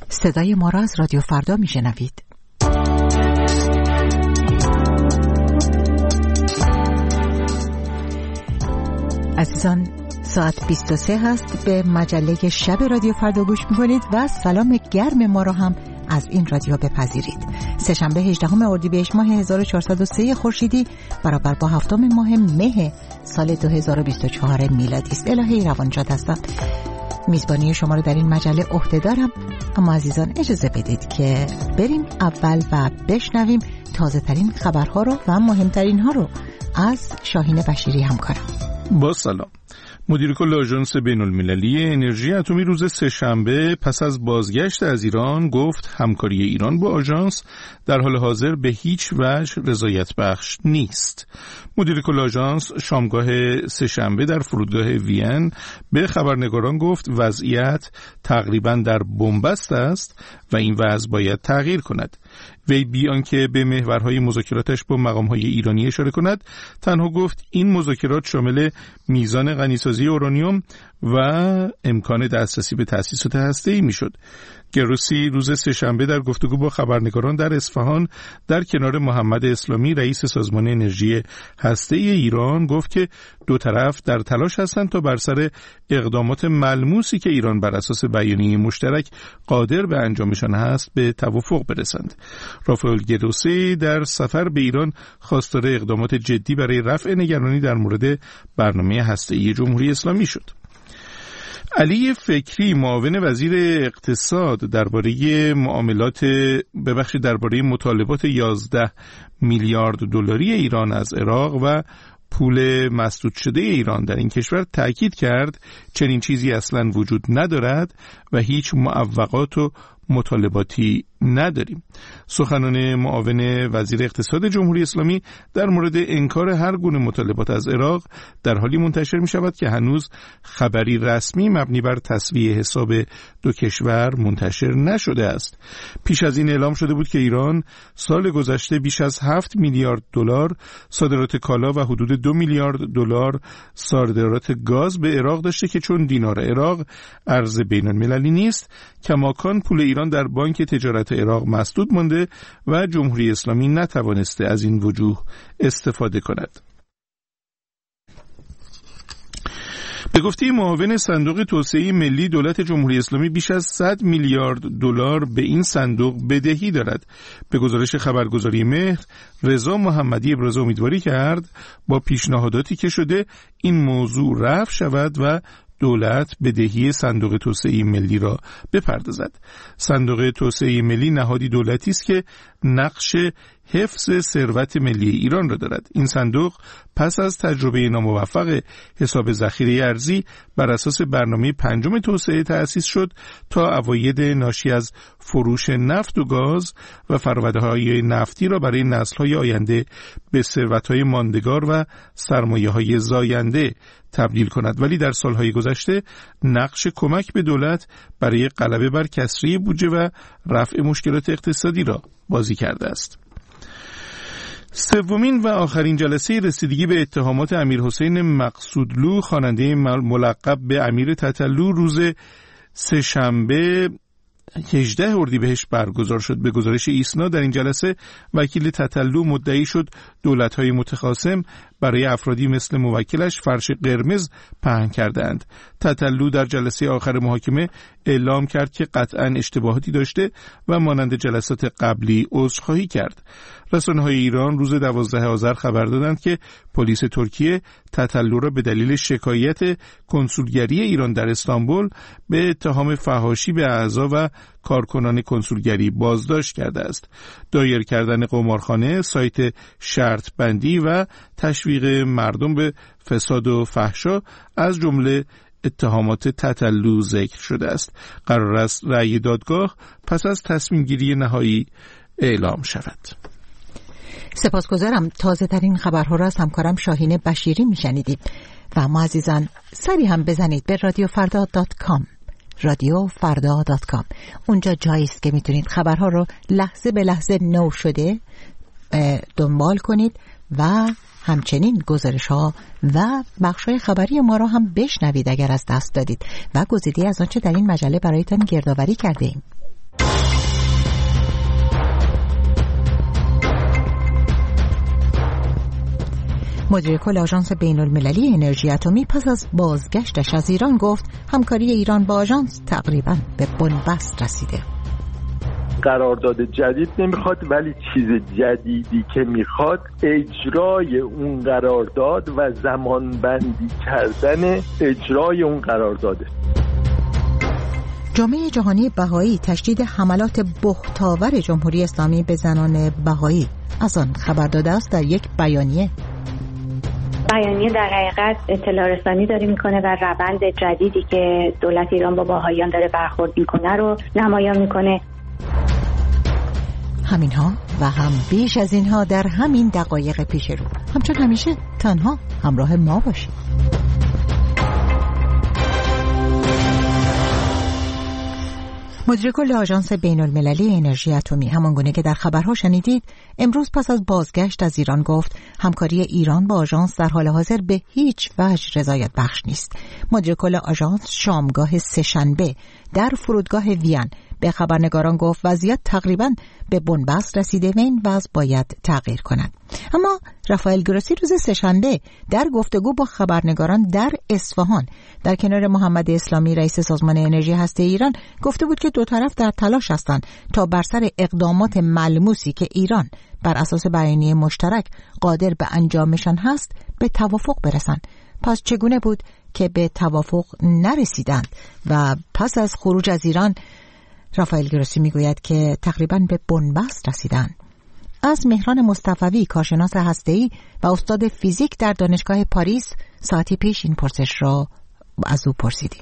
صدای ما را از رادیو فردا میشنوید. عزیزان، ساعت 23 هست. به مجله شب رادیو فردا گوش میکنید و سلام گرم ما را هم از این رادیو بپذیرید. سه‌شنبه 18 اردیبهشت ماه 1403 خورشیدی برابر با 7 ماه مه سال 2024 میلادی است. الهی روانشاد هستم. میزبانی شما رو در این مجله عهده دارم، اما عزیزان اجازه بدید که بریم اول و بشنویم تازه ترین خبرها رو و مهمترین ها رو از شاهین بشیری همکارم. با سلام. مدیر کل آژانس بین‌المللی انرژی اتمی روز سه‌شنبه پس از بازگشت از ایران گفت همکاری ایران با آژانس در حال حاضر به هیچ وجه رضایت بخش نیست. مدیر کل آژانس شامگاه سه‌شنبه در فرودگاه وین به خبرنگاران گفت وضعیت تقریباً در بنبست است و این وضع باید تغییر کند. وی بی آنکه به محورهای مذاکراتش با مقامهای ایرانی اشاره کند تنها گفت این مذاکرات شامل میزان غنیسازی اورانیوم و امکان دسترسی به تأسیسات هسته‌ای میشد. گروسی روز سه‌شنبه در گفتگو با خبرنگاران در اصفهان در کنار محمد اسلامی رئیس سازمان انرژی هسته‌ای ایران گفت که دو طرف در تلاش هستند تا بر سر اقدامات ملموسی که ایران بر اساس بیانیه مشترک قادر به انجامشان هست به توافق برسند. رافائل گروسی در سفر به ایران خواستار اقدامات جدی برای رفع نگرانی در مورد برنامه هسته‌ای جمهوری اسلامی شد. علی فکری معاون وزیر اقتصاد درباره مطالبات 11 میلیارد دلاری ایران از عراق و پول مسدود شده ایران در این کشور تأکید کرد چنین چیزی اصلاً وجود ندارد و هیچ معوقات و مطالباتی نداریم. سخنان معاون وزیر اقتصاد جمهوری اسلامی در مورد انکار هر گونه مطالبات از عراق در حالی منتشر می شود که هنوز خبری رسمی مبنی بر تسویه حساب دو کشور منتشر نشده است. پیش از این اعلام شده بود که ایران سال گذشته بیش از 7 میلیارد دلار صادرات کالا و حدود 2 میلیارد دلار صادرات گاز به عراق داشته که چون دینار عراق ارز بین‌المللی نیست، کماکان پول ایران در بانک تجارت عراق مسدود مانده و جمهوری اسلامی نتوانسته از این وجوه استفاده کند. به گفته معاون صندوق توسعه ملی، دولت جمهوری اسلامی بیش از 100 میلیارد دلار به این صندوق بدهی دارد. به گزارش خبرگزاری مهر، رضا محمدی ابراز امیدواری کرد با پیشنهاداتی که شده این موضوع رفع شود و دولت بدهی صندوق توسعه ملی را بپردازد. صندوق توسعه ملی نهادی دولتی است که نقش حفظ ثروت ملی ایران را دارد. این صندوق پس از تجربه ناموفق حساب ذخیره ارزی بر اساس برنامه پنجم توسعه تأسیس شد تا عواید ناشی از فروش نفت و گاز و فرآورده‌های نفتی را برای نسل‌های آینده به ثروت‌های ماندگار و سرمایه‌های زاینده تبدیل کند، ولی در سالهای گذشته نقش کمک به دولت برای غلبه بر کسری بودجه و رفع مشکلات اقتصادی را بازی کرده است. سومین و آخرین جلسه رسیدگی به اتهامات امیرحسین مقصودلو، خواننده ملقب به امیر تتلو، روز سه‌شنبه 18 اردیبهشت برگزار شد. به گزارش ایسنا در این جلسه وکیل تتلو مدعی شد دولت‌های متخاصم برای افرادی مثل موکلش فرش قرمز پهن کردند. تتلو در جلسه آخر محاکمه اعلام کرد که قطعاً اشتباهاتی داشته و مانند جلسات قبلی عذرخواهی کرد. رسانه‌های ایران روز 12 آذر خبر دادند که پلیس ترکیه تتلو را به دلیل شکایت کنسولگری ایران در استانبول به اتهام فحاشی به اعضا و کارکنان کنسولگری بازداشت کرده است. دایر کردن قمارخانه، سایت شرط بندی و تشویق مردم به فساد و فحشا از جمله اتهامات تتلو ذکر شده است. قرار است رأی دادگاه پس از تصمیم گیری نهایی اعلام شود. سپاسگزارم. تازه ترین خبرها را از همکارم شاهین بشیری میشنیدید و اما عزیزان سری هم بزنید به رادیوفردا.com. رادیوفردا.com اونجا جایی است که میتونید خبرها رو لحظه به لحظه نو شده دنبال کنید و همچنین گزارش ها و بخش های خبری ما را هم بشنوید اگر از دست دادید و گزیده از آنچه در این مجله برایتان گردآوری کرده ایم. مدیر کل آژانس بین‌المللی انرژی اتمی پس از بازگشتش از ایران گفت همکاری ایران با آژانس تقریباً به بنبست رسیده. قرارداد جدید نمیخواد، ولی چیز جدیدی که میخواد اجرای اون قرارداد و زمانبندی کردن اجرای اون قرارداده. جامعه جهانی بهایی تشدید حملات بهتاور جمهوری اسلامی به زنان بهایی از آن خبر داده است در یک بیانیه. بیانیه در حقیقت اطلاع رسانی داره میکنه و روند جدیدی که دولت ایران با بهاییان داره برخورد میکنه رو نمایان میکنه. همینها و هم بیش از اینها در همین دقایق پیش رو. همچون همیشه تنها همراه ما باشید. مدیر کل آژانس بین‌المللی انرژی اتمی همانگونه که در خبرها شنیدید امروز پس از بازگشت از ایران گفت همکاری ایران با آژانس در حال حاضر به هیچ وجه رضایت بخش نیست. مدیر کل آژانس شامگاه سه‌شنبه در فرودگاه وین به خبرنگاران گفت وضعیت تقریباً به بنبست رسیده و این وضع باید تغییر کند. اما رافائل گروسی روز سه‌شنبه در گفتگو با خبرنگاران در اصفهان در کنار محمد اسلامی رئیس سازمان انرژی هسته‌ای ایران گفته بود که دو طرف در تلاش هستند تا بر سر اقدامات ملموسی که ایران بر اساس بیانیه مشترک قادر به انجامشان هست به توافق برسند. پس چگونه بود که به توافق نرسیدند و پس از خروج از ایران رافائل گروسی میگوید که تقریباً به بنبست رسیدند. از مهران مصطفوی کارشناس هسته‌ای و استاد فیزیک در دانشگاه پاریس ساعتی پیش این پرسش را از او پرسیدیم.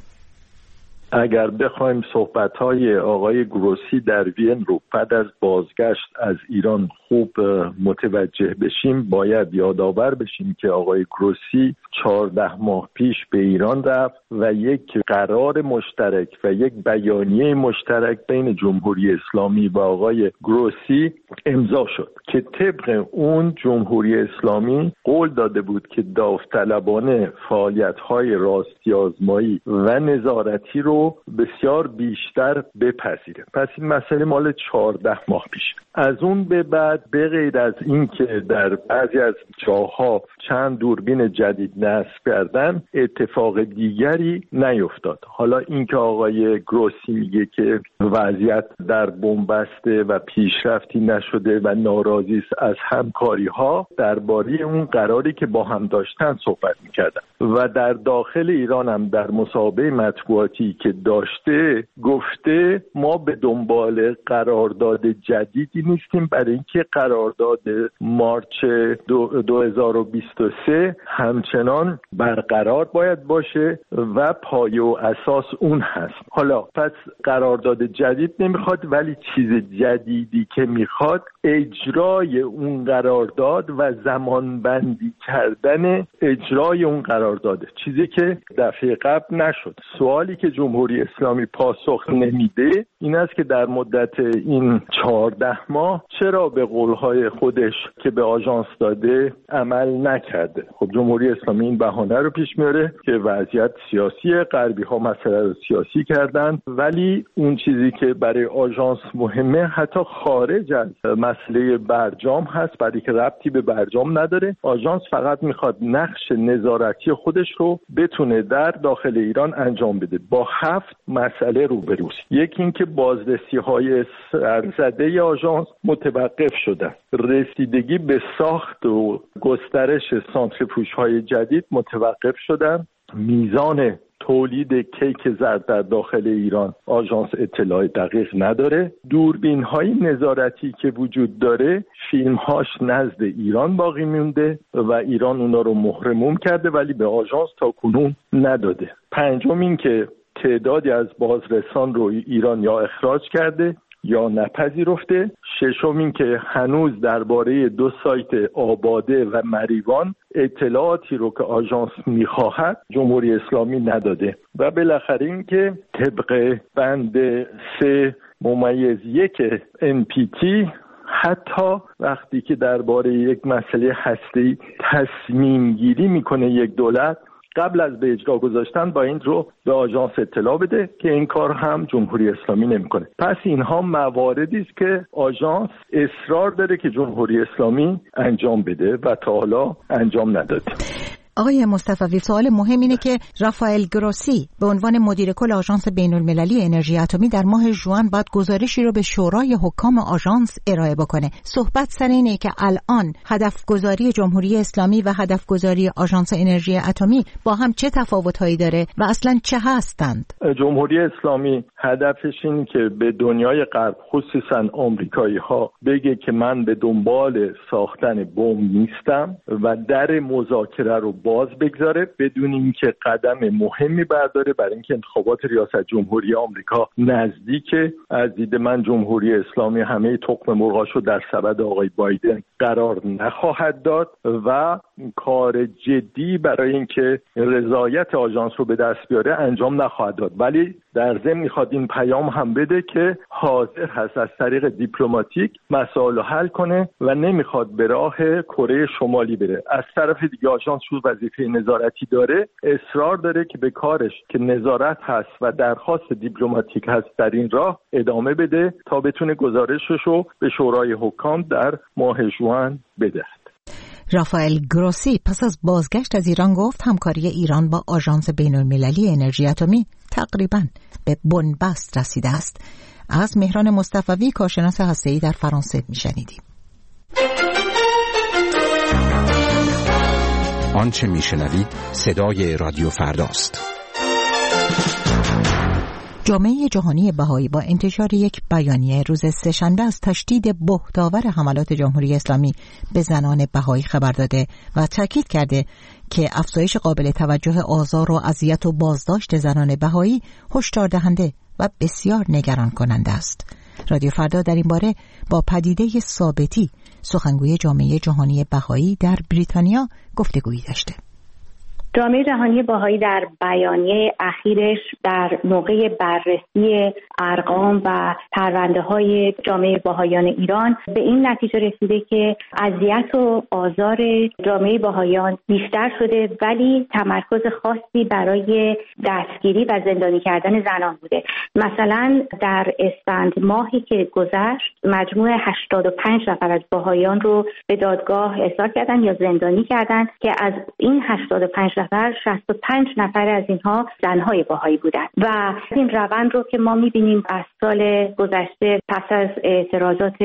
اگر بخوایم صحبت‌های آقای گروسی در وین رو بعد از بازگشت از ایران خوب متوجه بشیم، باید یادآور بشیم که آقای گروسی 14 ماه پیش به ایران رفت و یک قرار مشترک و یک بیانیه مشترک بین جمهوری اسلامی و آقای گروسی امضا شد که طبق اون جمهوری اسلامی قول داده بود که داوطلبانه فعالیت‌های راستی آزمایی و نظارتی رو بسیار بیشتر بپذیره. پس این مسئله مال 14 ماه پیش. از اون به بعد به غیر از این که در بعضی از جاها چند دوربین جدید نصب کردن، اتفاق دیگری نیفتاد. حالا اینکه آقای گروسی میگه که وضعیت در بنبسته و پیشرفتی نشده و ناراضی است از همکاری‌ها، درباره اون قراری که با هم داشتن صحبت می‌کردن و در داخل ایران هم در مصاحبه مطبوعاتی که داشته گفته ما به دنبال قرارداد جدیدی نیستیم، برای اینکه قرارداد مارچ 2023 همچنان برقرار باید باشه و پایه و اساس اون هست. حالا پس قرارداد جدید نمیخواد، ولی چیز جدیدی که میخواد اجرای اون قرارداد و زمانبندی کردن اجرای اون قرارداده، چیزی که دفعه قبل نشد. سوالی که جمهوری اسلامی پاسخ نمیده این است که در مدت این 14 ماه چرا به قولهای خودش که به آژانس داده عمل نکرده. خب جمهوری اسلامی این بهانه رو پیش میاره که وضعیت سیاسی، غربی ها مسئله رو سیاسی کردن، ولی اون چیزی که برای آژانس مهمه حتی خارج از مسئله برجام هست، برای که ربطی به برجام نداره. آژانس فقط میخواد نقش نظارتی خودش رو بتونه در داخل ایران انجام بده. با 7 مسئله روبروست. یکی این که بازرسی‌های سرزده آژانس متوقف شدن، رسیدگی به ساخت و گسترش سانتریفوژهای جدید متوقف شدن، میزان تولید کیک زرد در داخل ایران آژانس اطلاع دقیق نداره، دوربین‌های نظارتی که وجود داره فیلم‌هاش نزد ایران باقی مونده و ایران اونا رو مهرموم کرده ولی به آژانس تا کنون نداده. پنجم این که تعدادی از بازرسان رو ایران یا اخراج کرده یا نپذیرفته. ششم این که هنوز درباره 2 سایت آباده و مریوان اطلاعاتی رو که آژانس میخواهد جمهوری اسلامی نداده. و بالاخره این که طبق بند 3/1 NPT حتی وقتی که درباره یک مسئله هسته‌ای تصمیم گیری میکنه یک دولت، قبل از به اجرا گذاشتن با این رو به آژانس اطلاع بده که این کار هم جمهوری اسلامی نمیکنه. پس اینها مواردی است که آژانس اصرار داره که جمهوری اسلامی انجام بده و تا حالا انجام نداده. آقای مصطفوی، سوال مهم اینه که رافائل گروسی به عنوان مدیر کل آژانس بین‌المللی انرژی اتمی در ماه ژوئن باید گزارشی رو به شورای حکام آژانس ارائه بکنه. صحبت سر اینه که الان هدف گذاری جمهوری اسلامی و هدف گذاری آژانس انرژی اتمی با هم چه تفاوت‌هایی داره و اصلاً چه هستند؟ جمهوری اسلامی هدفش این که به دنیای غرب خصوصاً آمریکایی‌ها بگه که من به دنبال ساختن بمب نیستم و در مذاکره رو باز بگذاره بدون اینکه قدم مهمی برداره برای اینکه انتخابات ریاست جمهوری آمریکا نزدیکه. از دید من جمهوری اسلامی همه تخم مرغاشو در سبد آقای بایدن قرار نخواهد داد و کار جدی برای اینکه رضایت آژانس رو به دست بیاره انجام نخواهد داد، ولی در ضمن میخواد این پیام هم بده که حاضر هست از طریق دیپلماتیک مسائل رو حل کنه و نمیخواد به راه کره شمالی بره. از طرف دیگه آژانس وظیفه نظارتی داره، اصرار داره که به کارش که نظارت هست و درخواست دیپلماتیک هست در این راه ادامه بده تا بتونه گزارشش رو به شورای حکام در ماه ژوئن بده. رافائل گروسی پس از بازگشت از ایران گفت همکاری ایران با آژانس بین‌المللی انرژی اتمی تقریباً به بنبست رسیده است. از مهران مصطفوی، کارشناس هسته‌ای در فرانسه میشنیدیم. آنچه میشنوید صدای رادیو فرداست. جامعه جهانی بهایی با انتشار یک بیانیه روز سه‌شنبه از تشدید بهت‌آور حملات جمهوری اسلامی به زنان بهایی خبر داده و تاکید کرده که افزایش قابل توجه آزار و اذیت و بازداشت زنان بهایی هشدار دهنده و بسیار نگران کننده است. رادیو فردا در این باره با پدیده ثابتی، سخنگوی جامعه جهانی بهایی در بریتانیا، گفتگویی داشته. جامعه جهانی بهایی در بیانیه اخیرش در موقع بررسی ارقام و پرونده‌های جامعه بهایان ایران به این نتیجه رسیده که اذیت و آزار جامعه بهایان بیشتر شده، ولی تمرکز خاصی برای دستگیری و زندانی کردن زنان بوده. مثلا در اسفند ماهی که گذشت مجموع 85 نفر از بهایان رو به دادگاه احضار کردن یا زندانی کردن که از این 85 65 نفر از اینها زنهای بهایی بودند و این روند رو که ما می‌بینیم از سال گذشته پس از اعتراضات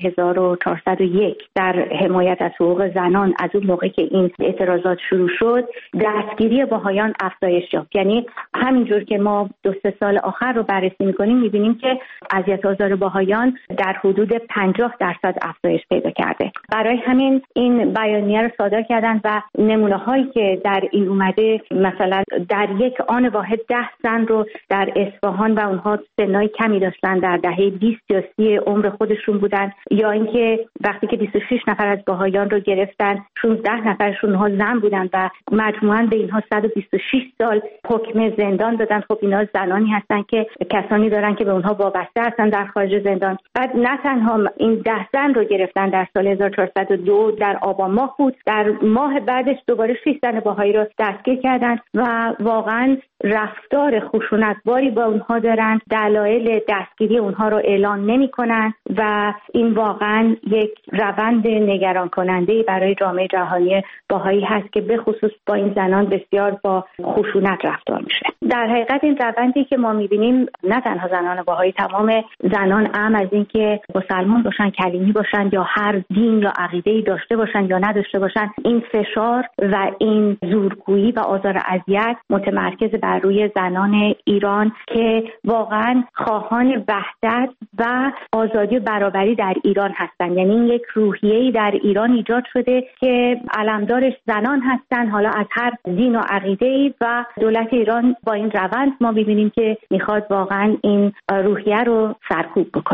1401 در حمایت از حقوق زنان، از اون موقع که این اعتراضات شروع شد، دستگیری بهایان افزایش یافت. یعنی همینجور که ما 2-3 سال آخر رو بررسی می‌کنیم می‌بینیم که اذیت و آزار بهایان در حدود 50% افزایش پیدا کرده. برای همین این بیانیه رو صادر کردن و نمونه‌هایی که در این اومده، مثلا در یک آن واحد 10 زن رو در اصفهان و اونها سنای کمی داشتن، در دهه 20 یا 30 عمر خودشون بودن، یا اینکه وقتی که 26 نفر از بهایان رو گرفتن 16 نفرشون ها زن بودن و مجموعاً به اینها 126 سال حکم زندان دادن. خب اینا زنانی هستن که کسانی دارن که به اونها وابسته هستن در خارج زندان. بعد نه تنها این 10 زن رو گرفتن در سال 1402 در آبان ماه بود، در ماه بعدش دوباره 6 زن بهایی رو دستگیر کردن و واقعا رفتار خشونتباری با اونها دارن. دلایل دستگیری اونها رو اعلان نمی‌کنن و این واقعا یک روند نگران کننده برای جامعه جهانی بهایی هست که به خصوص با این زنان بسیار با خشونت رفتار میشه. در حقیقت این روندی که ما می‌بینیم، نه تنها زنان بهایی، تمام زنان هم از اینکه مسلمان باشن، کلیمی باشن یا هر دین یا عقیده‌ای داشته باشن یا نداشته باشن، این فشار و این زورگویی و آزار اذیت متمرکز بر روی زنان ایران که واقعا خواهان وحدت و آزادی و برابری در ایران هستند. یعنی این یک روحیه‌ای در ایران ایجاد شده که علمدارش زنان هستند، حالا از هر دین و عقیده‌ای، و دولت ایران با این روند ما ببینیم که میخواد واقعا این روحیه رو سرکوب بکنه.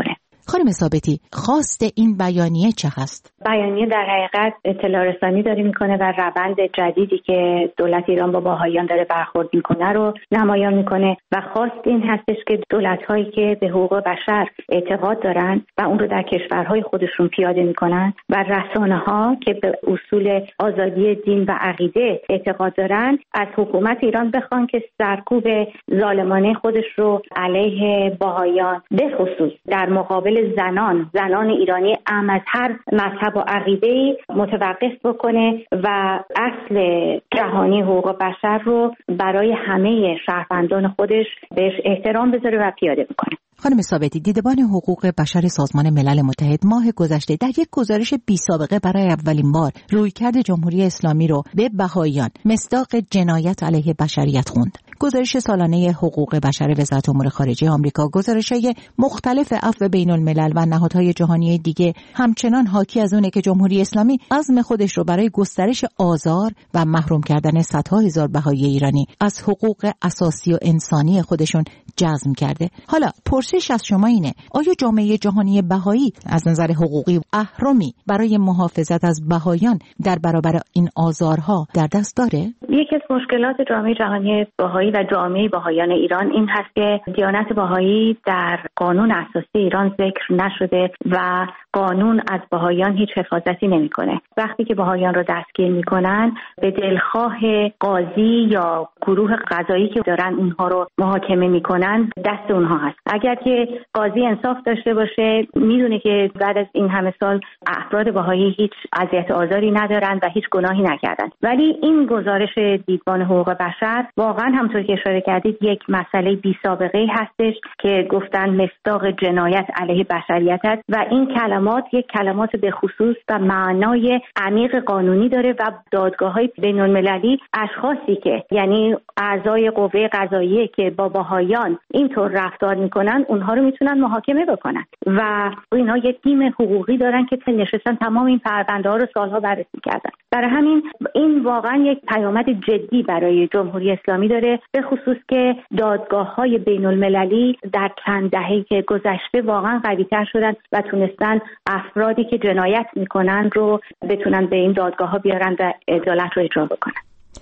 خانم ثابتی، خواست این بیانیه چه هست؟ بیانیه در حقیقت اطلاع رسانی داره میکنه و روند جدیدی که دولت ایران با بهائیان داره برخورد میکنه رو نمایان میکنه و خواست این هستش که دولت‌هایی که به حقوق بشر اعتقاد دارن و اون رو در کشورهای خودشون پیاده میکنن و رسانه‌ها که به اصول آزادی دین و عقیده اعتقاد دارن از حکومت ایران بخوان که سرکوب ظالمانه خودش رو علیه بهائیان به خصوص در مقابل زنان ایرانی اعم از هر مذهب و عقیده‌ای متوقف بکنه و اصل جهانی حقوق بشر رو برای همه شهروندان خودش بهش احترام بذاره و پیاده بکنه. خانم ثابتی، دیدبان حقوق بشر سازمان ملل متحد ماه گذشته در یک گزارش بی‌سابقه برای اولین بار رویکرد جمهوری اسلامی رو به بهائیان مصداق جنایت علیه بشریت خوند. گزارش سالانه حقوق بشر وزارت امور خارجه آمریکا گزارش‌های مختلف عفو بین‌الملل و نهادهای جهانی دیگه همچنان حاکی از اونه که جمهوری اسلامی عزم خودش رو برای گسترش آزار و محروم کردن صدها هزار بهایی ایرانی از حقوق اساسی و انسانی خودشون جزم کرده. حالا پرسش از شما اینه: آیا جامعه جهانی بهایی از نظر حقوقی اهرمی برای محافظت از بهاییان در برابر این آزارها در دست داره؟ یکی از مشکلات جامعه جهانی بهایی و جامعه بهاییان ایران این هست که دیانت بهایی در قانون اساسی ایران ذکر نشده و قانون از بهاییان هیچ حفاظتی نمیکنه. وقتی که بهاییان رو دستگیر میکنن به دلخواه قاضی یا گروه قضایی که دارن اونها رو محاکمه میکنن دست اونها هست. اگر که قاضی انصاف داشته باشه میدونه که بعد از این همه سال افراد بهایی هیچ اذیت آزاری ندارن و هیچ گناهی نکردن. ولی این گزارش دیدبان حقوق بشر واقعا همونطور که اشاره کردید یک مسئله بی سابقه هستش که گفتن مصداق جنایت علیه بشریت است و این کلمات یک کلمات به خصوص و معنای عمیق قانونی داره و دادگاه‌های بین‌المللی اشخاصی که یعنی اعضای قوه قضاییه که با بهائیان اینطور رفتار میکنن اونها رو میتونن محاکمه بکنن و اینا یک تیم حقوقی دارن که نشستن تمام این پرونده‌ها رو سالها بررسی کردن. برای همین این واقعا یک پیامد جدی برای جمهوری اسلامی داره، به خصوص که دادگاه‌های بین‌المللی در چند دهه‌ای که گذشته واقعا قوی‌تر شدن و تونستن افرادی که جنایت میکنن رو بتونن به این دادگاه‌ها بیارن و عدالت رو اجرا بکنن.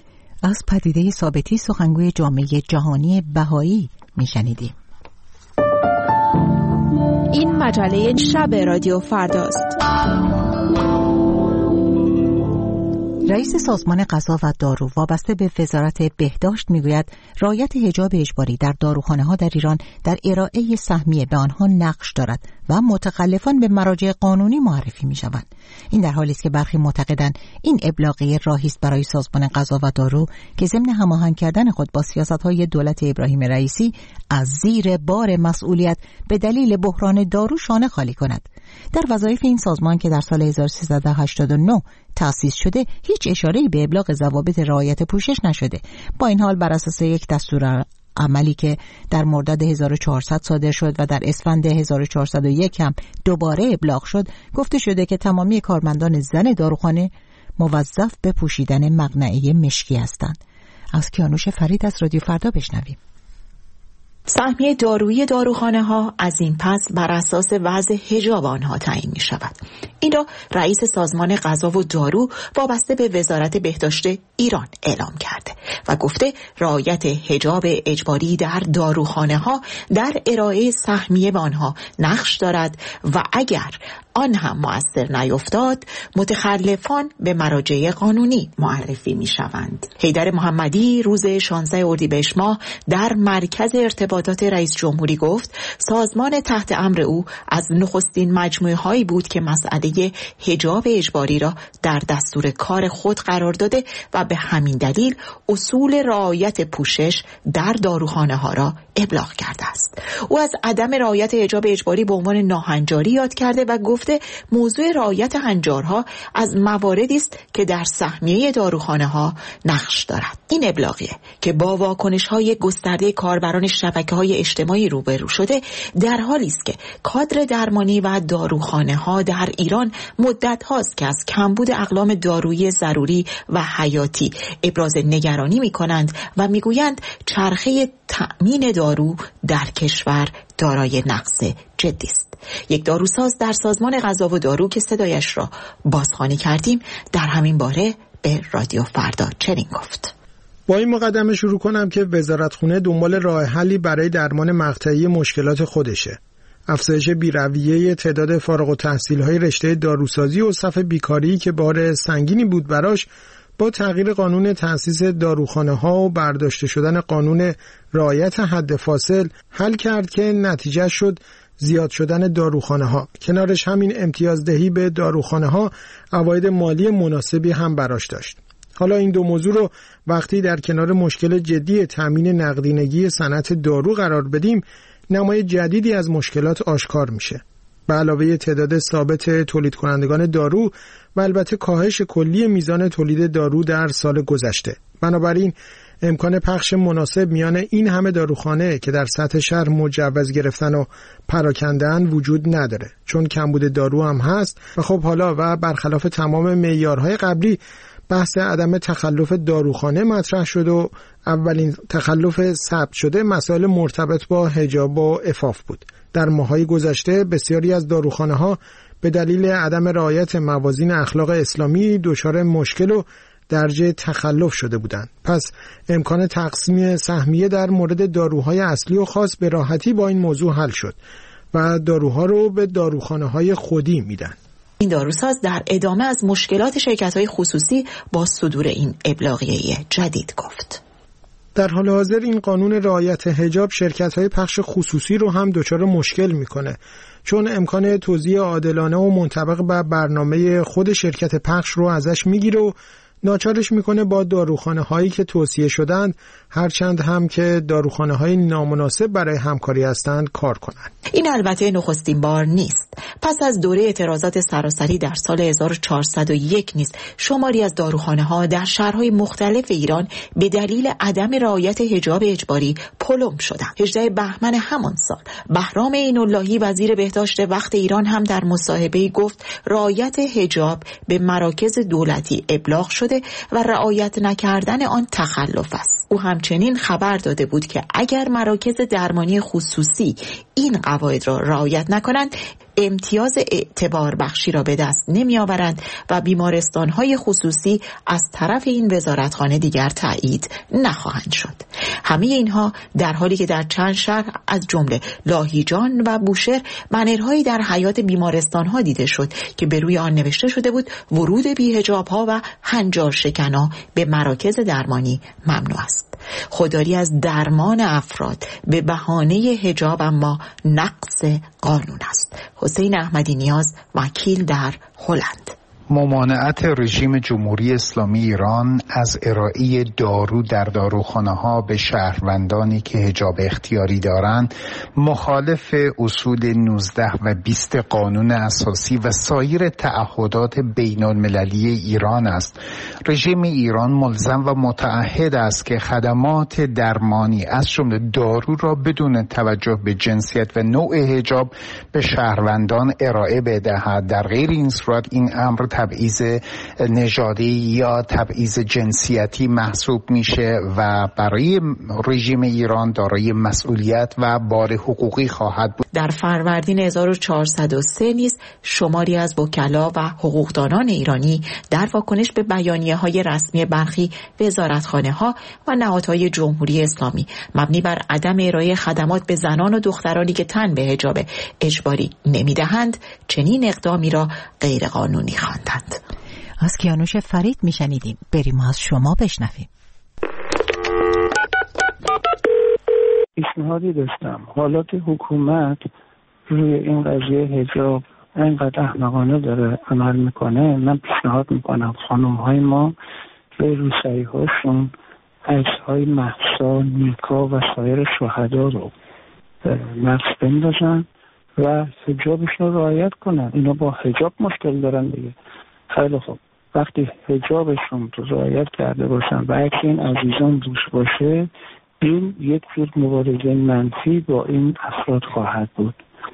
از پدیده ثابتی سخنگوی جامعه جهانی بهایی میشنیدیم. این مجله شب رادیو فرداست. رئیس سازمان غذا و دارو وابسته به وزارت بهداشت میگوید رعایت حجاب اجباری در داروخانه‌ها در ایران در ارائه سهمیه به آنها نقش دارد و متخلفان به مراجع قانونی معرفی میشوند. این در حالی است که برخی معتقدند این ابلاغیه راهی است برای سازمان غذا و دارو که ضمن هماهنگ کردن خود با سیاست‌های دولت ابراهیم رئیسی از زیر بار مسئولیت به دلیل بحران دارو شانه خالی کند. در وظایف این سازمان که در سال 1389 تأسیس شده هیچ اشاره‌ای به ابلاغ ضوابط رعایت پوشش نشده. با این حال بر اساس یک دستور عملی که در مرداد 1400 صادر شد و در اسفند 1401 هم دوباره ابلاغ شد، گفته شده که تمامی کارمندان زن داروخانه موظف به پوشیدن مقنعه مشکی هستند. از کیانوش فرید از رادیو فردا بشنویم. سهمیه دارویی داروخانه ها از این پس بر اساس وضع حجاب آنها تعیین می شود. این را رئیس سازمان غذا و دارو وابسته به وزارت بهداشت ایران اعلام کرده و گفته رعایت حجاب اجباری در داروخانه ها در ارائه سهمیه به آنها نقش دارد و اگر آن هم مؤثر نیفتاد متخلفان به مراجع قانونی معرفی می شوند. حیدر محمدی روز 16 اردیبهشت ماه در مرکز ارتباطات رئیس جمهوری گفت سازمان تحت امر او از نخستین مجموعه هایی بود که مسئله حجاب اجباری را در دستور کار خود قرار داده و به همین دلیل اصول رعایت پوشش در داروخانه ها را ابلاغ کرده است. او از عدم رعایت حجاب اجباری به عنوان ناهنجاری یاد کرده و گفته موضوع رعایت هنجارها از مواردی است که در سهمیه داروخانه ها نقش دارد. این ابلاغیه که با واکنش‌های گسترده کاربران شبکه‌های اجتماعی روبرو شده در حالی است که کادر درمانی و داروخانه ها در ایران مدت هاست که از کمبود اقلام دارویی ضروری و حیاتی ابراز نگرانی می‌کنند و می‌گویند چرخه تأمین دارو در کشور دارای نقص جدی است. یک داروساز در سازمان غذا و دارو که صدایش را بازخوانی کردیم در همین باره به رادیو فردا چنین گفت: با این مقدمه شروع کنم که وزارتخونه دنبال راه حلی برای درمان مقطعی مشکلات خودشه. افزایش بی‌رویه تعداد فارغ التحصیل‌های رشته داروسازی و صف بیکاری که بار سنگینی بود براش با تغییر قانون تأسیس داروخانه‌ها و برداشته شدن قانون رعایت حد فاصل حل کرد که نتیجه شد زیاد شدن داروخانه‌ها. کنارش همین امتیازدهی به داروخانه‌ها عواید مالی مناسبی هم براش داشت. حالا این دو موضوع رو وقتی در کنار مشکل جدی تامین نقدینگی صنعت دارو قرار بدیم، نمای جدیدی از مشکلات آشکار میشه. به علاوه تعداد ثابت تولید کنندگان دارو و البته کاهش کلی میزان تولید دارو در سال گذشته. بنابراین امکان پخش مناسب میان این همه داروخانه که در سطح شهر مجوز گرفتن و پراکندن وجود نداره، چون کمبود دارو هم هست و خب حالا و برخلاف تمام معیارهای قبلی بحث عدم تخلف داروخانه مطرح شد و اولین تخلف ثبت شده مسائل مرتبط با حجاب و عفاف بود. در ماه‌های گذشته بسیاری از داروخانه‌ها به دلیل عدم رعایت موازین اخلاق اسلامی دچار مشکل و درجه تخلف شده بودند. پس امکان تقسیم سهمیه در مورد داروهای اصلی و خاص به راحتی با این موضوع حل شد و داروها رو به داروخانه‌های خودی میدن. این داروساز در ادامه از مشکلات شرکت‌های خصوصی با صدور این ابلاغیه جدید گفت: در حال حاضر این قانون رعایت حجاب شرکت‌های پخش خصوصی رو هم دچار مشکل میکنه، چون امکان توزیع عادلانه و منطبق بر برنامه خود شرکت پخش رو ازش میگیره و ناچارش میکنه با داروخانه هایی که توصیه شدند هرچند هم که داروخانه های نامناسب برای همکاری هستند کار کنند. این البته نخستین بار نیست. پس از دوره اعتراضات سراسری در سال 1401 نیز شماری از داروخانه ها در شهرهای مختلف ایران به دلیل عدم رعایت حجاب اجباری پلم شدند. 18 بهمن همان سال بهرام عین‌اللهی وزیر بهداشت وقت ایران هم در مصاحبه‌ای گفت رعایت حجاب به مراکز دولتی ابلاغ شده و رعایت نکردن آن تخلف است. او همچنین خبر داده بود که اگر مراکز درمانی خصوصی این قواعد را رعایت نکنند امتیاز اعتبار بخشی را به دست نمی آورند و بیمارستان‌های خصوصی از طرف این وزارتخانه دیگر تایید نخواهند شد. همه اینها در حالی که در چند شهر از جمله لاهیجان و بوشهر بنرهایی در حیاط بیمارستان‌ها دیده شد که به روی آن نوشته شده بود ورود بی‌حجاب‌ها و هنجار شکن‌ها به مراکز درمانی ممنوع است. خودداری از درمان افراد به بهانه حجاب اما نقض قانون است. حسین احمدی نیاز، وکیل در هلند: ممانعت رژیم جمهوری اسلامی ایران از ارائه دارو در داروخانه‌ها به شهروندانی که حجاب اختیاری دارند مخالف اصول 19 و 20 قانون اساسی و سایر تعهدات بین‌المللی ایران است. رژیم ایران ملزم و متعهد است که خدمات درمانی از جمله دارو را بدون توجه به جنسیت و نوع حجاب به شهروندان ارائه بدهد. در غیر این صورت این امر تبعیض نژادی یا تبعیض جنسیتی محسوب میشه و برای رژیم ایران دارای مسئولیت و بار حقوقی خواهد بود. در فروردین 1403 نیز شماری از وکلا و حقوقدانان ایرانی در واکنش به بیانیه‌های رسمی برخی وزارتخانه‌ها و نهادهای جمهوری اسلامی مبنی بر عدم ارائه خدمات به زنان و دخترانی که تن به حجاب اجباری نمی‌دهند چنین اقدامی را غیرقانونی خواندند. از کیانوش فرید میشنیدیم. بریم از شما بشنویم. پیشنهادی داشتم. حالات حکومت روی این قضیه حجاب اینقدر احمقانه داره عمل میکنه. من پیشنهاد میکنم خانم‌های ما به روسری‌هاشون عکس‌های مهسا، نیکا و سایر شهدا رو نقش بندازن و حجابشون رو رعایت کنن. اینا با حجاب مشکل دارن دیگه. خیلی خوب، وقتی حجابشون رو رعایت کرده باشن و عکس این عزیزان روش باشه، این یک جور مبارزه منفی با این افراد خواهد بود.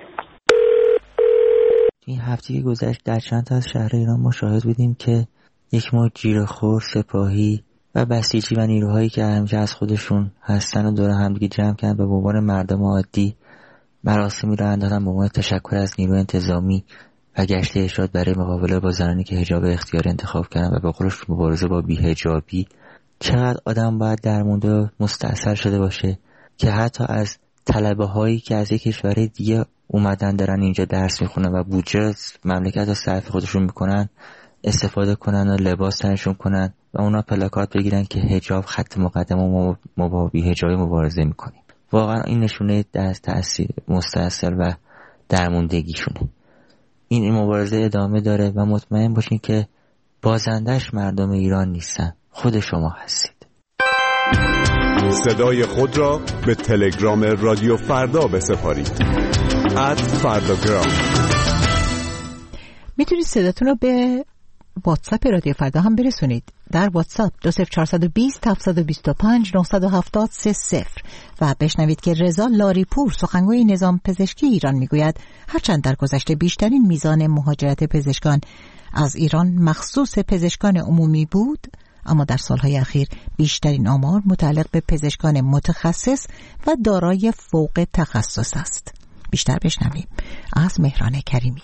این هفته گذشت در چند تا از شهر ایران مشاهد بودیم که یک موج جیره‌خور سپاهی و بسیجی و نیروهایی که همیشه از خودشون هستن و دور هم دیگه جمع کردن و به عنوان مردم عادی مراسمی رو انداختن به عنوان تشکر از نیروی انتظامی و گشت ارشاد برای مقابله با زنانی که حجاب اختیاری انتخاب کردن و به قولش مبارزه با بی‌حجابی. چقدر آدم باید درمونده مستأصل شده باشه که حتی از طلبه هایی که از یک کشور دیگه اومدن دارن اینجا درس میخونن و بودجه مملکت رو صرف خودشون میکنن استفاده کنن و لباس تنشون کنن و اونا پلاکات بگیرن که حجاب خط مقدم و ما با بی‌حجابی مبارزه میکنیم. واقعا این نشونه از تأثیر مستأصل و درموندگیشونه. این مبارزه ادامه داره و مطمئن باشین که بازندش مردم ایران نیستن، خود شما هستید. صدای خود را به تلگرام رادیو فردا بسپارید. @فرداگرام. میتونید صداتون رو به واتساپ رادیو فردا هم برسونید. در واتساپ 20420 725 970 30 و بشنوید که رضا لاریپور سخنگوی نظام پزشکی ایران میگوید هرچند در گذشته بیشترین میزان مهاجرت پزشکان از ایران مخصوص پزشکان عمومی بود، اما در سالهای اخیر بیشترین آمار متعلق به پزشکان متخصص و دارای فوق تخصص است. بیشتر بشنویم از مهران کریمی.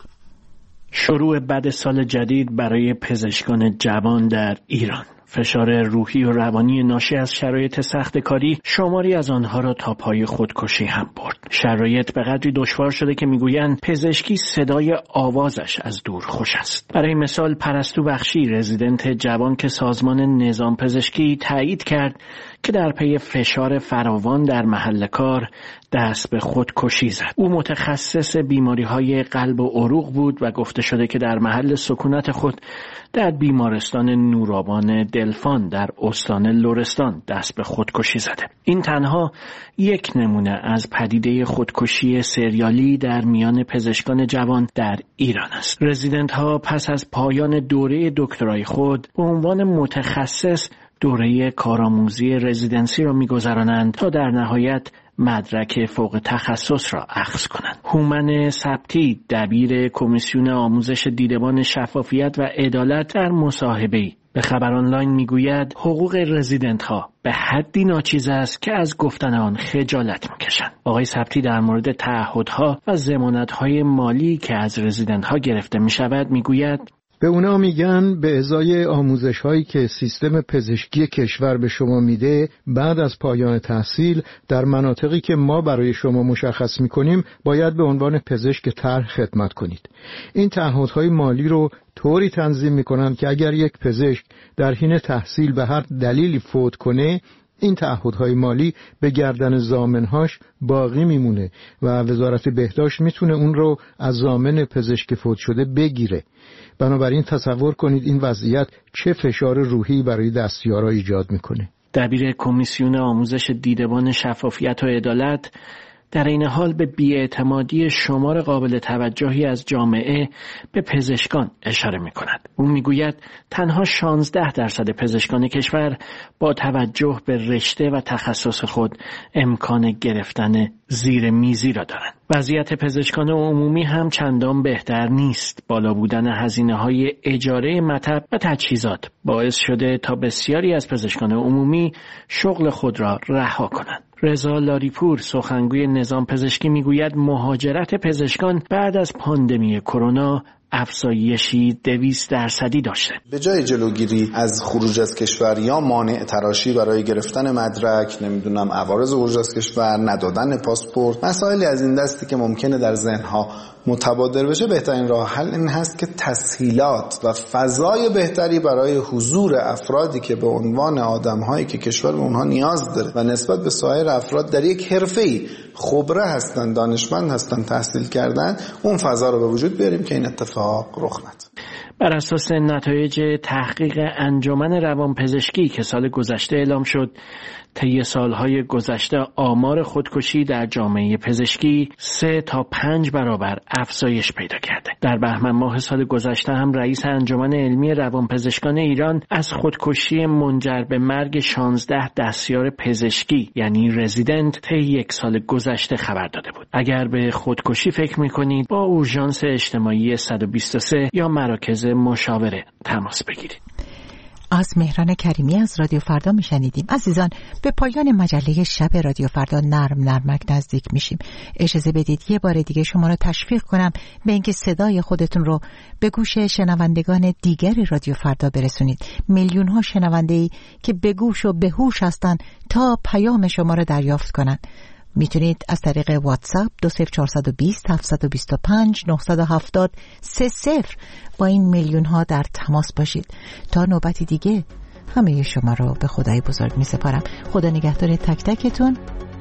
شروع بد سال جدید برای پزشکان جوان در ایران. فشار روحی و روانی ناشی از شرایط سخت کاری شماری از آنها را تا پای خودکشی هم برد. شرایط به قدری دشوار شده که میگویند پزشکی صدای آوازش از دور خوش است. برای مثال پرستو بخشی رزیدنت جوان که سازمان نظام پزشکی تایید کرد که در پی فشار فراوان در محل کار دست به خودکشی زد. او متخصص بیماری‌های قلب و عروق بود و گفته شده که در محل سکونت خود در بیمارستان نورآبان دلفان در استان لرستان دست به خودکشی زده. این تنها یک نمونه از پدیده خودکشی سریالی در میان پزشکان جوان در ایران است. رزیدنت‌ها پس از پایان دوره دکترای خود به عنوان متخصص دوره کارآموزی رزیدنسی را می‌گذرانند تا در نهایت مدرک فوق تخصص را اخذ کنند. هومن سبتی دبیر کمیسیون آموزش دیدبان شفافیت و عدالت در مصاحبه‌ای به خبر آنلاین میگوید حقوق رزیدنت‌ها به حدی ناچیز است که از گفتن آن خجالت میکشند. آقای سبتی در مورد تعهدها و ضمانت‌های مالی که از رزیدنت‌ها گرفته میشود میگوید به اونا میگن به ازای آموزش هایی که سیستم پزشکی کشور به شما میده بعد از پایان تحصیل در مناطقی که ما برای شما مشخص میکنیم باید به عنوان پزشک طرح خدمت کنید. این تعهدهای مالی رو طوری تنظیم میکنن که اگر یک پزشک در حین تحصیل به هر دلیلی فوت کنه این تعهدهای مالی به گردن ضامنهاش باقی میمونه و وزارت بهداشت میتونه اون رو از ضامن پزشک فوت شده بگیره. بنابراین تصور کنید این وضعیت چه فشار روحی برای دستیارا ایجاد میکنه. دبیر کمیسیون آموزش دیدبان شفافیت و عدالت در این حال به بی‌اعتمادی شمار قابل توجهی از جامعه به پزشکان اشاره می‌کند. او می‌گوید تنها 16% پزشکان کشور با توجه به رشته و تخصص خود امکان گرفتن زیر میزی را دارند. وضعیت پزشکان عمومی هم چندان بهتر نیست. بالا بودن هزینه‌های اجاره مطب و تجهیزات باعث شده تا بسیاری از پزشکان عمومی شغل خود را رها کنند. رضا لاریپور سخنگوی نظام پزشکی میگوید مهاجرت پزشکان بعد از پاندمی کرونا افزایشی 200% داشته. به جای جلوگیری از خروج از کشور یا مانع تراشی برای گرفتن مدرک، عوارض خروج از کشور، ندادن پاسپورت، مسائلی از این دستی که ممکنه در ذهنها متبادر بشه، بهترین راه حل این هست که تسهیلات و فضای بهتری برای حضور افرادی که به عنوان آدم‌هایی که کشور به اونها نیاز داره و نسبت به سایر افراد در یک حرفه‌ای خبره هستن، دانشمند هستن، تحصیل کردن، اون فضا رو به وجود بیاریم که این اتفاق رخ نده. بر اساس نتایج تحقیق انجمن روانپزشکی که سال گذشته اعلام شد، طی سالهای گذشته آمار خودکشی در جامعه پزشکی 3 تا 5 برابر افزایش پیدا کرده. در بهمن ماه سال گذشته هم رئیس انجمن علمی روانپزشکان ایران از خودکشی منجر به مرگ 16 دستیار پزشکی یعنی رزیدنت طی یک سال گذشته خبر داده بود. اگر به خودکشی فکر می‌کنید با اورژانس اجتماعی 123 یا مراکز مشاوره تماس بگیرید. از مهران کریمی از رادیو فردا میشنیدیم. عزیزان، به پایان مجله شب رادیو فردا نرمک نزدیک میشیم. اجازه بدید یه بار دیگه شما رو تشویق کنم به اینکه صدای خودتون رو به گوش شنوندگان دیگر رادیو فردا برسونید. میلیون ها شنونده‌ای که به گوش و به هوش هستن تا پیام شما رو دریافت کنن. میتونید از طریق واتساپ 20420 725 970 30 با این میلیون ها در تماس باشید. تا نوبتی دیگه همه شما رو به خدای بزرگ می سپارم. خدا نگهدار تک تکتون.